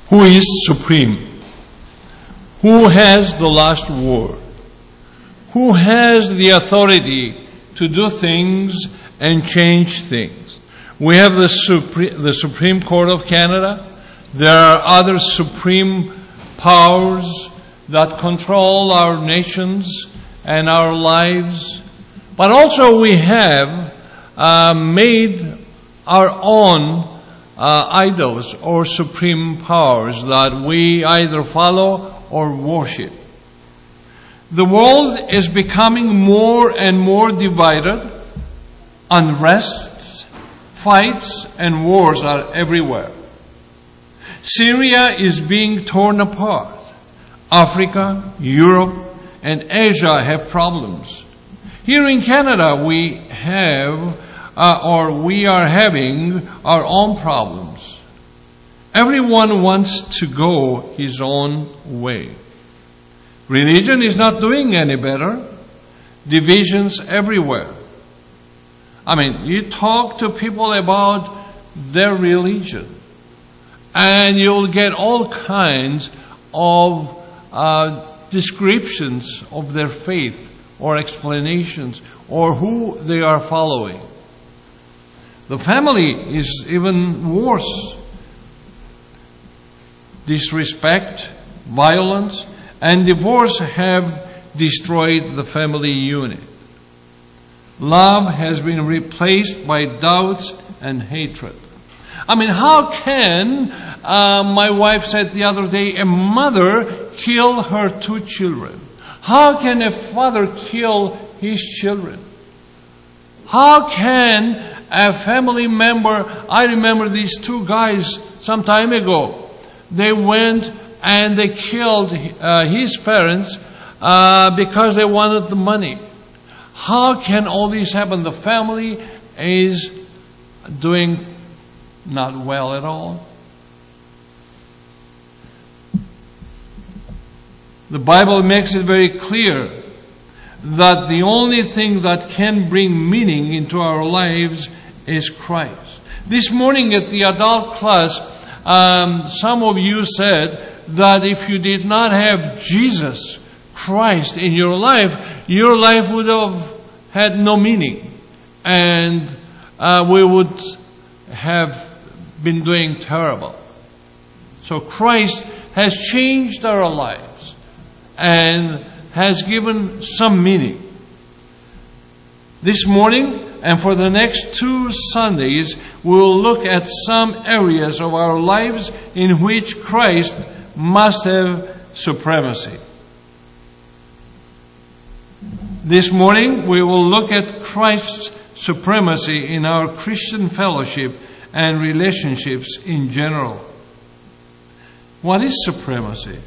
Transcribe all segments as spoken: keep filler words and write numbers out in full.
Who is supreme? Who has the last word? Who has the authority to do things and change things? We have the Supreme, the Supreme Court of Canada. There are other supreme powers that control our nations and our lives. But also we have uh, made our own uh, idols or supreme powers that we either follow or worship. The world is becoming more and more divided. Unrest, fights, and wars are everywhere. Syria is being torn apart. Africa, Europe, and Asia have problems. Here in Canada, we have, uh, or we are having, our own problems. Everyone wants to go his own way. Religion is not doing any better. Divisions everywhere. I mean, you talk to people about their religion, and you'll get all kinds of uh, descriptions of their faith or explanations or who they are following. The family is even worse. Disrespect, violence, and divorce have destroyed the family unit. Love has been replaced by doubts and hatred. I mean, how can, uh, my wife said the other day, a mother kill her two children? How can a father kill his children? How can a family member, I remember these two guys some time ago, they went and they killed uh, his parents uh, because they wanted the money. How can all this happen? The family is doing not well at all. The Bible makes it very clear that the only thing that can bring meaning into our lives is Christ. This morning at the adult class, um, some of you said that if you did not have Jesus Christ in your life, your life would have had no meaning, and uh, we would have been doing terrible. So Christ has changed our lives and has given some meaning. This morning and for the next two Sundays, we will look at some areas of our lives in which Christ must have supremacy. This morning, we will look at Christ's supremacy in our Christian fellowship and relationships in general. What is supremacy?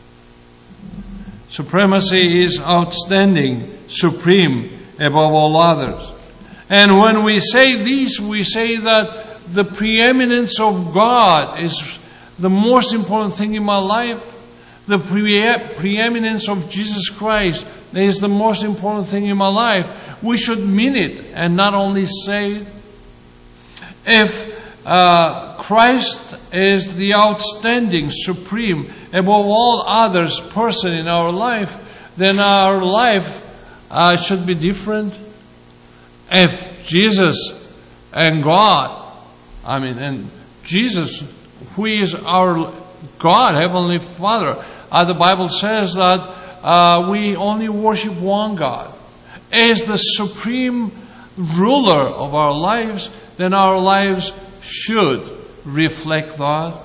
Supremacy is outstanding, supreme, above all others. And when we say this, we say that the preeminence of God is the most important thing in my life. The pre- preeminence of Jesus Christ is the most important thing in my life. We should mean it and not only say it. If uh, Christ is the outstanding, supreme, above all others person in our life, then our life uh, should be different. If Jesus and God, I mean, and Jesus, who is our God, Heavenly Father, uh, the Bible says that uh, we only worship one God, is the supreme ruler of our lives, then our lives should reflect that.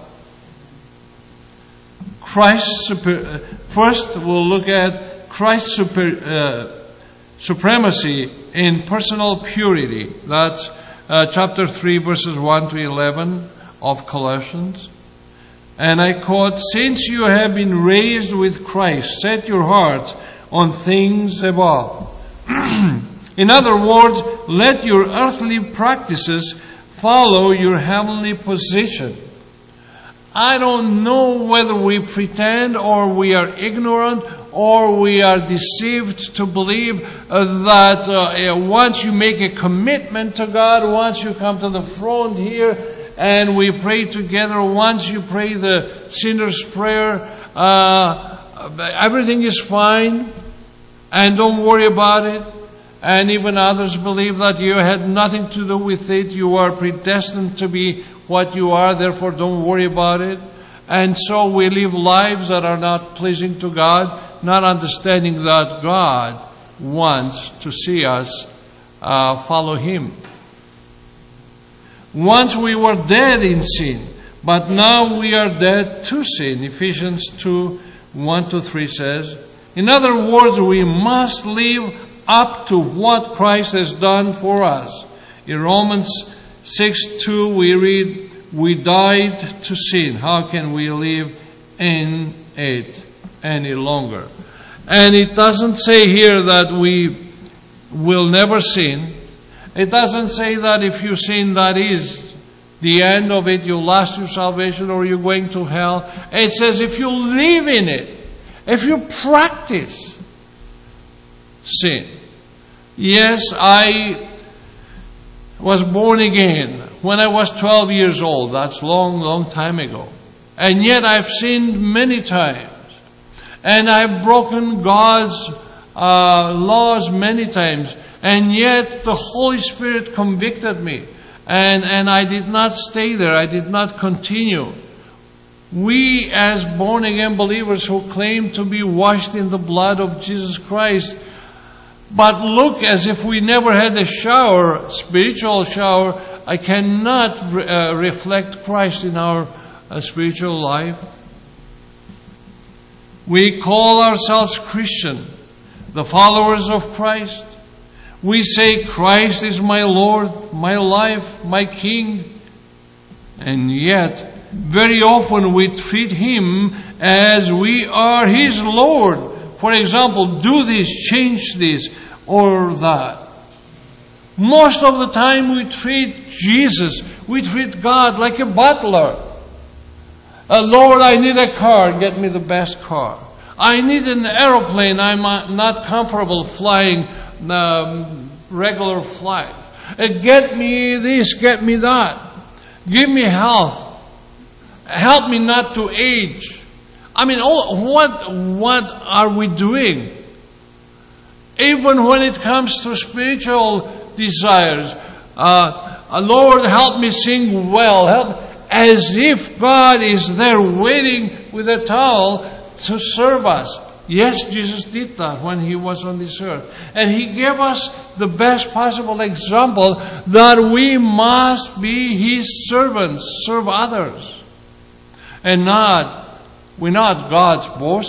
Christ's super, first we'll look at Christ's super, uh, supremacy in personal purity. That's uh, chapter three, verses one to eleven of Colossians. And I quote, "Since you have been raised with Christ, set your hearts on things above." In other words, let your earthly practices follow your heavenly position. I don't know whether we pretend or we are ignorant or we are deceived to believe uh, that uh, once you make a commitment to God, once you come to the front here and we pray together. Once you pray the sinner's prayer, uh, everything is fine, and don't worry about it. And even others believe that you had nothing to do with it. You are predestined to be what you are, therefore don't worry about it. And so we live lives that are not pleasing to God, not understanding that God wants to see us uh, follow Him. Once we were dead in sin, but now we are dead to sin. Ephesians two, one to three says, in other words, we must live up to what Christ has done for us. In Romans six two we read, we died to sin. How can we live in it any longer? And it doesn't say here that we will never sin. It doesn't say that if you sin, that is the end of it, you lost your salvation or you're going to hell. It says if you live in it, if you practice sin. Yes, I was born again when I was twelve years old. That's long, long time ago. And yet I've sinned many times. And I've broken God's uh, laws many times. And yet the Holy Spirit convicted me. And, and I did not stay there. I did not continue. We as born again believers who claim to be washed in the blood of Jesus Christ, but look as if we never had a shower, spiritual shower, I cannot re- uh, reflect Christ in our uh, spiritual life. We call ourselves Christian, the followers of Christ. We say Christ is my Lord, my life, my King. And yet, very often we treat Him as we are His Lord. For example, do this, change this, or that. Most of the time we treat Jesus, we treat God like a butler. Uh, Lord, I need a car, get me the best car. I need an aeroplane, I'm not comfortable flying um, regular flight. Uh, get me this, get me that. Give me health. Help me not to age. I mean, oh, what what are we doing? Even when it comes to spiritual desires, uh, Lord, help me sing well. Help, as if God is there waiting with a towel to serve us. Yes, Jesus did that when He was on this earth. And He gave us the best possible example that we must be His servants, serve others. And not, we're not God's boss.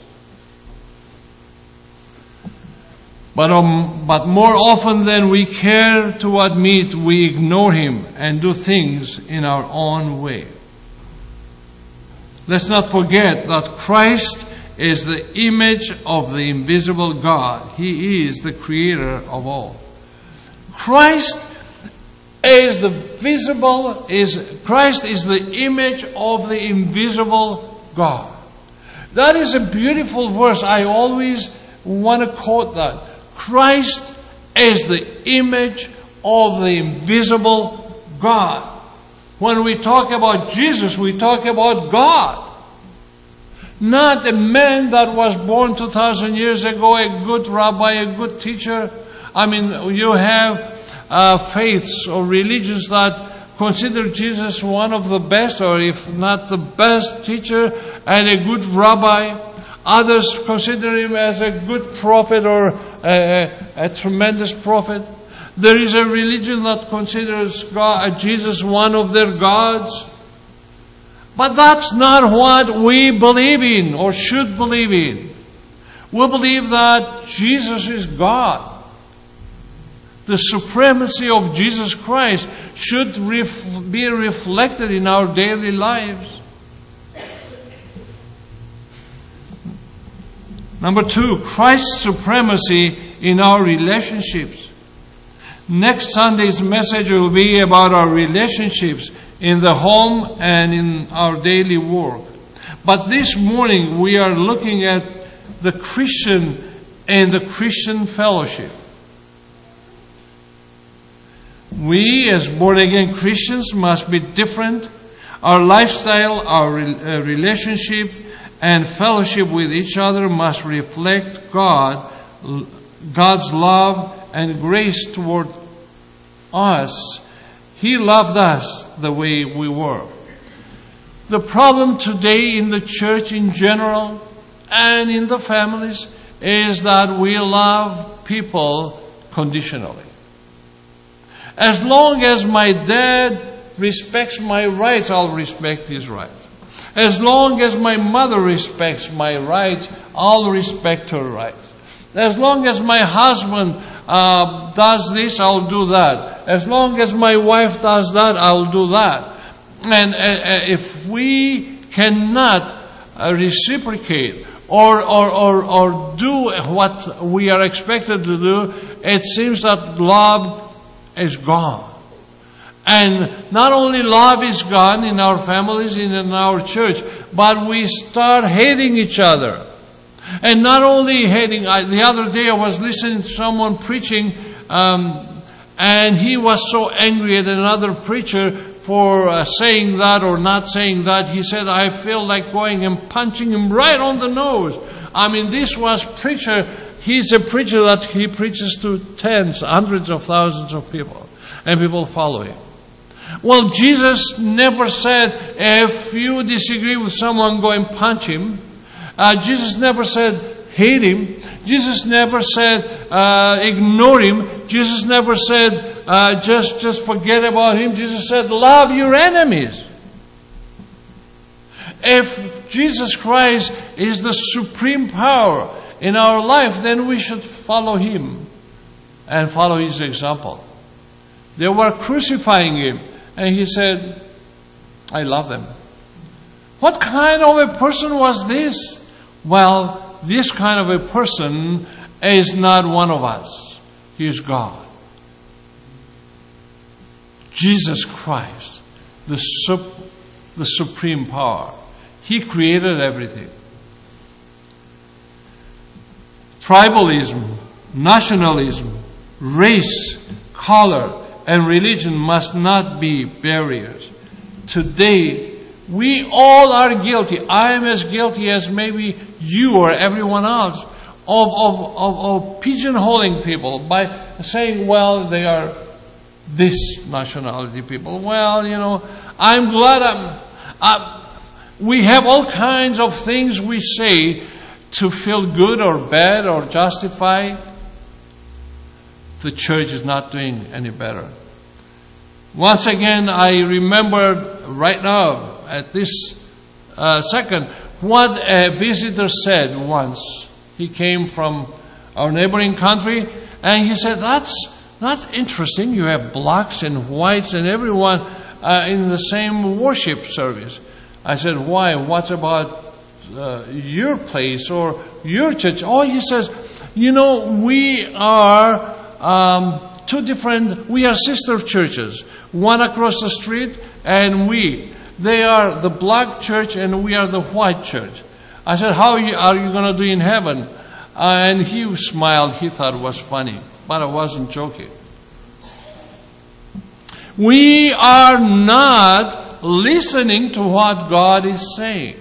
But, um, but more often than we care to admit, we ignore Him and do things in our own way. Let's not forget that Christ is the image of the invisible God. He is the creator of all. Christ is the visible, is Christ is the image of the invisible God. That is a beautiful verse. I always want to quote that. Christ is the image of the invisible God. When we talk about Jesus, we talk about God. Not a man that was born two thousand years ago, a good rabbi, a good teacher. I mean, you have uh, faiths or religions that consider Jesus one of the best, or if not the best teacher and a good rabbi. Others consider Him as a good prophet or a, a, a tremendous prophet. There is a religion that considers God, Jesus one of their gods. But that's not what we believe in or should believe in. We believe that Jesus is God. The supremacy of Jesus Christ should ref- be reflected in our daily lives. Number two, Christ's supremacy in our relationships. Next Sunday's message will be about our relationships in the home and in our daily work. But this morning we are looking at the Christian and the Christian fellowship. We as born-again Christians must be different. Our lifestyle, our re- uh, relationship, and fellowship with each other must reflect God, God's love and grace toward us. He loved us the way we were. The problem today in the church in general and in the families is that we love people conditionally. As long as my dad respects my rights, I'll respect his rights. As long as my mother respects my rights, I'll respect her rights. As long as my husband uh, does this, I'll do that. As long as my wife does that, I'll do that. And uh, if we cannot uh, reciprocate or, or, or, or do what we are expected to do, it seems that love is gone. And not only love is gone in our families and in our church, but we start hating each other. And not only hating, I, the other day I was listening to someone preaching, um, and he was so angry at another preacher for uh, saying that or not saying that. He said, I feel like going and punching him right on the nose. I mean, this was preacher. He's a preacher that he preaches to tens, hundreds of thousands of people. And people follow him. Well, Jesus never said, if you disagree with someone, go and punch him. Uh, Jesus never said, hate him. Jesus never said, uh, ignore him. Jesus never said, uh, just, just forget about him. Jesus said, love your enemies. If Jesus Christ is the supreme power in our life, then we should follow him and follow his example. They were crucifying him, and he said, I love them. What kind of a person was this? Well, this kind of a person is not one of us. He is God. Jesus Christ, the, sup- the supreme power. He created everything. Tribalism, nationalism, race, color, and religion must not be barriers. Today, we all are guilty. I am as guilty as maybe you or everyone else of, of, of, of pigeonholing people by saying, well, they are this nationality people. Well, you know, I'm glad I'm, I'm we have all kinds of things we say to feel good or bad or justify. The church is not doing any better. Once again, I remember right now, at this uh, second, what a visitor said once. He came from our neighboring country, and he said, that's, that's interesting. You have blacks and whites and everyone uh, in the same worship service. I said, why? What's about uh, your place or your church? Oh, he says, you know, we are um, two different, we are sister churches. One across the street and we. They are the black church and we are the white church. I said, how are you, are you going to do in heaven? Uh, and he smiled. He thought it was funny, but I wasn't joking. We are not listening to what God is saying.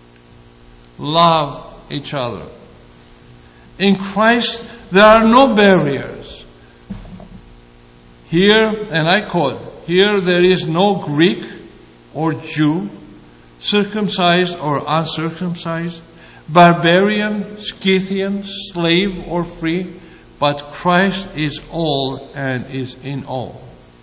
Love each other. In Christ, there are no barriers. Here, and I quote, here there is no Greek or Jew, circumcised or uncircumcised, barbarian, Scythian, slave or free, but Christ is all and is in all.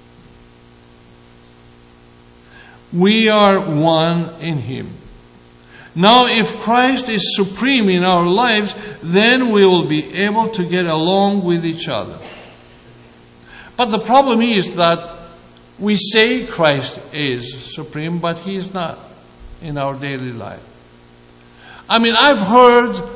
We are one in Him. Now, if Christ is supreme in our lives, then we will be able to get along with each other. But the problem is that we say Christ is supreme, but He is not in our daily life. I mean, I've heard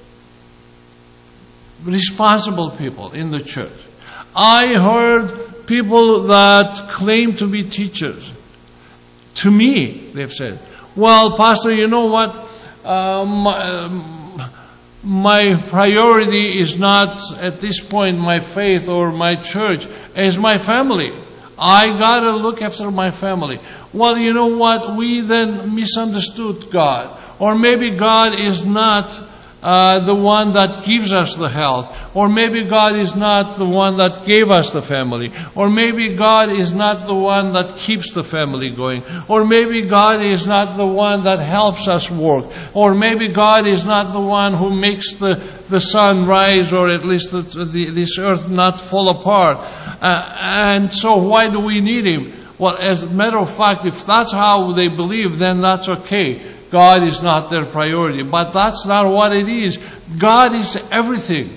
responsible people in the church. I heard people that claim to be teachers. To me, they've said, well, Pastor, you know what? Uh, my, um, my priority is not at this point my faith or my church, it's my family. I gotta look after my family. Well, you know what? We then misunderstood God. Or maybe God is not uh, the one that gives us the health. Or maybe God is not the one that gave us the family. Or maybe God is not the one that keeps the family going. Or maybe God is not the one that helps us work. Or maybe God is not the one who makes the, the sun rise, or at least the, the, this earth not fall apart. Uh, and so why do we need Him? Well, as a matter of fact, if that's how they believe, then that's okay. God is not their priority. But that's not what it is. God is everything.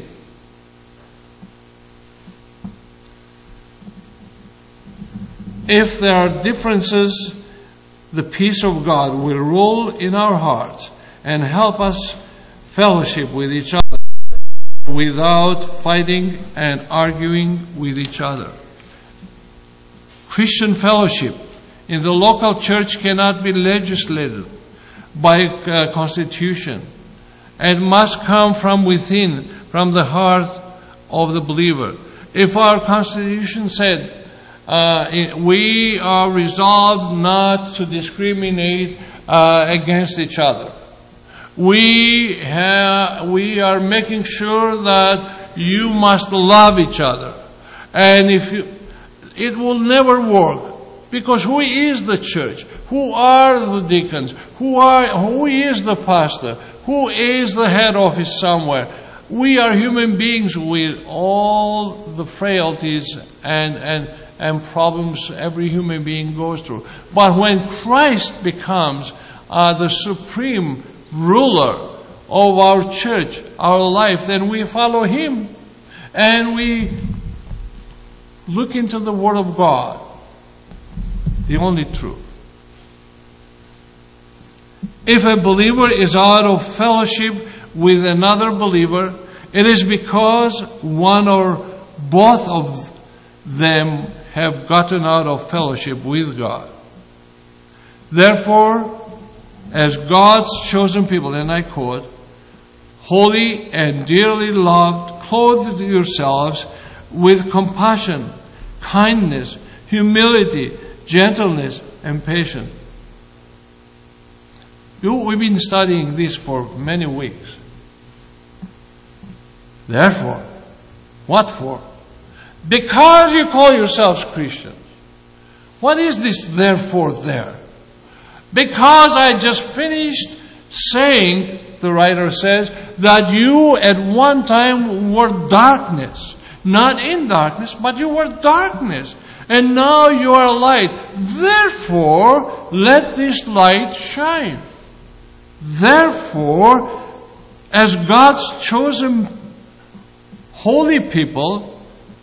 If there are differences, the peace of God will rule in our hearts and help us fellowship with each other without fighting and arguing with each other. Christian fellowship in the local church cannot be legislated by uh, constitution. It must come from within, from the heart of the believer. If our constitution said, uh, we are resolved not to discriminate uh, against each other, we have, we are making sure that you must love each other, and if you, it will never work. Because who is the church? Who are the deacons? Who are, who is the pastor? Who is the head office somewhere? We are human beings with all the frailties and, and, and problems every human being goes through. But when Christ becomes uh, the supreme ruler of our church, our life, then we follow Him. And we look into the Word of God, the only truth. If a believer is out of fellowship with another believer, it is because one or both of them have gotten out of fellowship with God. Therefore, as God's chosen people, and I quote, holy and dearly loved, clothe yourselves with compassion, kindness, humility, gentleness, and patience. We've been studying this for many weeks. Therefore, what for? Because you call yourselves Christians. What is this therefore there? Because I just finished saying, the writer says, that you at one time were darkness. Not in darkness, but you were darkness. And now you are light. Therefore, let this light shine. Therefore, as God's chosen holy people,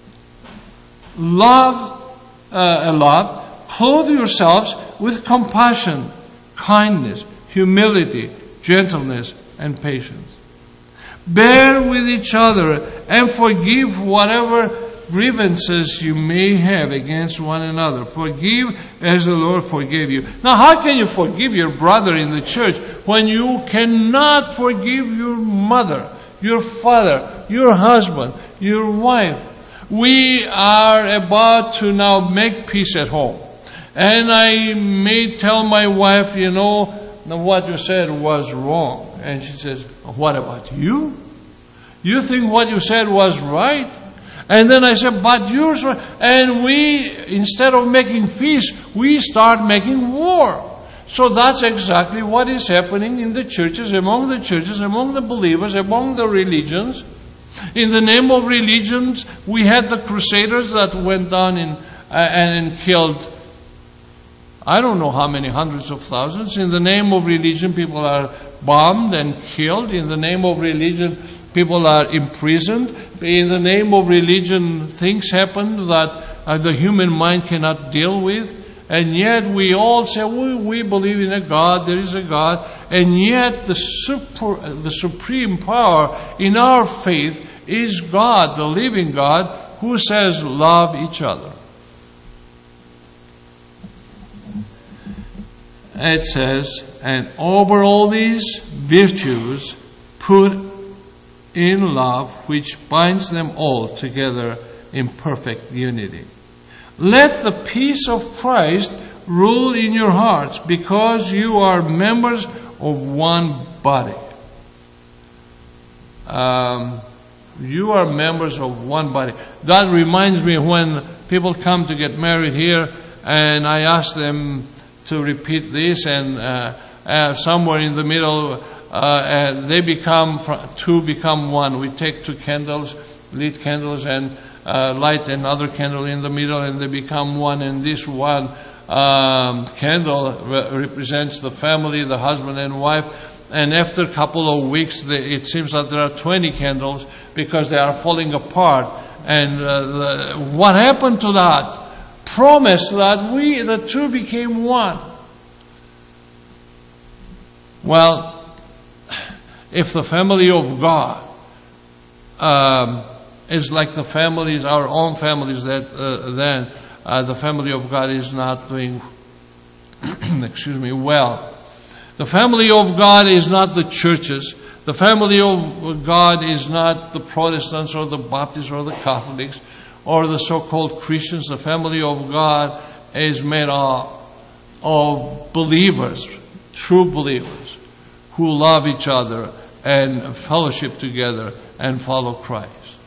love, uh, love, clothe yourselves with compassion, kindness, humility, gentleness, and patience. Bear with each other and forgive whatever grievances you may have against one another. Forgive as the Lord forgave you. Now, how can you forgive your brother in the church when you cannot forgive your mother, your father, your husband, your wife? We are about to now make peace at home. And I may tell my wife, you know, what you said was wrong. And she says, what about you? You think what you said was right? And then I said, but yours, and we, instead of making peace, we start making war. So that's exactly what is happening in the churches, among the churches, among the believers, among the religions. In the name of religions, we had the Crusaders that went down in, uh, and killed, I don't know how many hundreds of thousands. In the name of religion, people are bombed and killed. In the name of religion, people are imprisoned. In the name of religion, things happen that uh, the human mind cannot deal with. And yet we all say, we, we believe in a God, there is a God. And yet the, super, the supreme power in our faith is God, the living God, who says, love each other. It says, and over all these virtues, put in love, which binds them all together in perfect unity. Let the peace of Christ rule in your hearts, because you are members of one body. Um, you are members of one body. That reminds me when people come to get married here, and I ask them to repeat this, and uh, uh, somewhere in the middle, uh, uh, they become, two become one. We take two candles, lit candles, and uh, light another candle in the middle, and they become one. And this one um, candle re- represents the family, the husband and wife. And after a couple of weeks, they, it seems that there are twenty candles because they are falling apart. And uh, the, what happened to that? Promise that we, the two, became one. Well, if the family of God um, is like the families, our own families, that uh, then uh, the family of God is not doing, excuse me, well. The family of God is not the churches. The family of God is not the Protestants or the Baptists or the Catholics or the so-called Christians. The family of God is made up of believers, true believers, who love each other and fellowship together and follow Christ.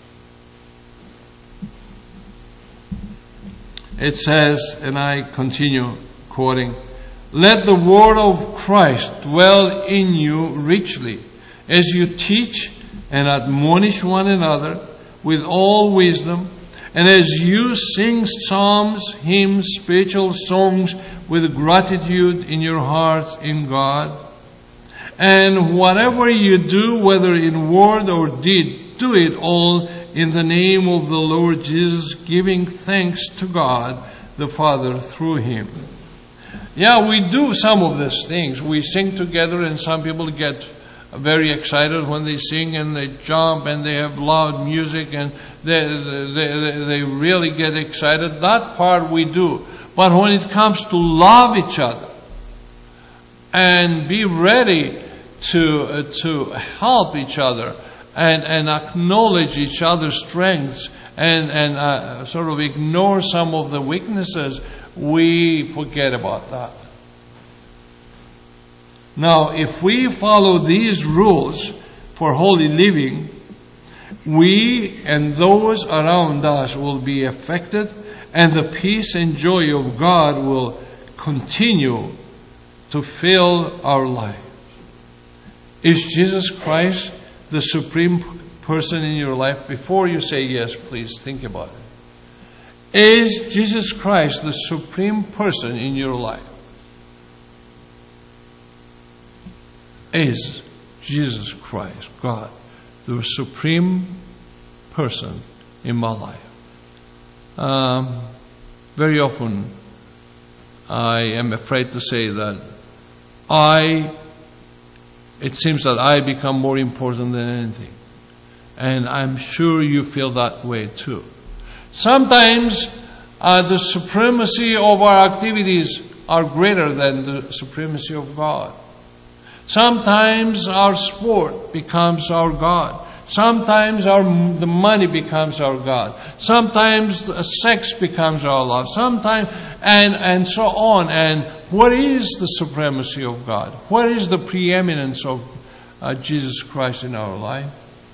It says, and I continue quoting, "Let the word of Christ dwell in you richly, as you teach and admonish one another with all wisdom, and as you sing psalms, hymns, spiritual songs with gratitude in your hearts in God. And whatever you do, whether in word or deed, do it all in the name of the Lord Jesus, giving thanks to God the Father through Him." Yeah, we do some of these things. We sing together, and some people get very excited when they sing, and they jump, and they have loud music, and they, they, they really get excited. That part we do. But when it comes to love each other and be ready to uh, to help each other and, and acknowledge each other's strengths and, and uh, sort of ignore some of the weaknesses, we forget about that. Now, if we follow these rules for holy living, we and those around us will be affected, and the peace and joy of God will continue to fill our lives. Is Jesus Christ the supreme person in your life? Before you say yes, please think about it. Is Jesus Christ the supreme person in your life? Is Jesus Christ, God, the supreme person in my life? Um, very often, I am afraid to say that I, it seems that I become more important than anything. And I'm sure you feel that way too. Sometimes uh, the supremacy of our activities are greater than the supremacy of God. Sometimes our sport becomes our God. Sometimes our the money becomes our God. Sometimes sex becomes our love. Sometimes, and, and so on. And what is the supremacy of God? What is the preeminence of uh, Jesus Christ in our life?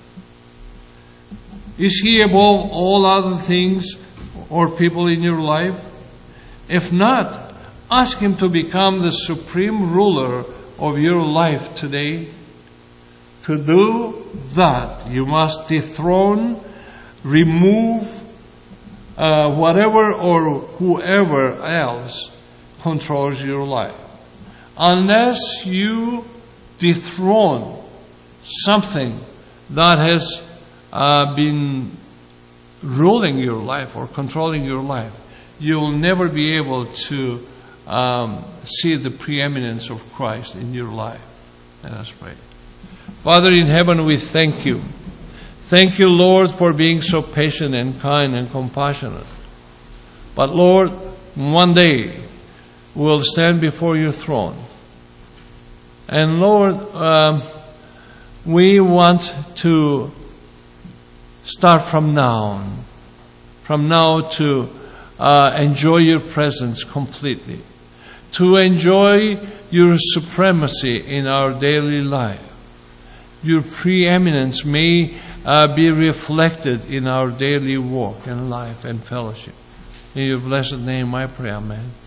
Is He above all other things or people in your life? If not, ask Him to become the supreme ruler of your life today. To do that, you must dethrone, remove uh, whatever or whoever else controls your life. Unless you dethrone something that has uh, been ruling your life or controlling your life, you'll never be able to um, see the preeminence of Christ in your life. Let us pray. Father in heaven, we thank you. Thank you, Lord, for being so patient and kind and compassionate. But Lord, one day we'll stand before your throne. And Lord, um, we want to start from now on. From now to uh, enjoy your presence completely, to enjoy your supremacy in our daily life. Your preeminence may uh, be reflected in our daily walk and life and fellowship. In your blessed name I pray, amen.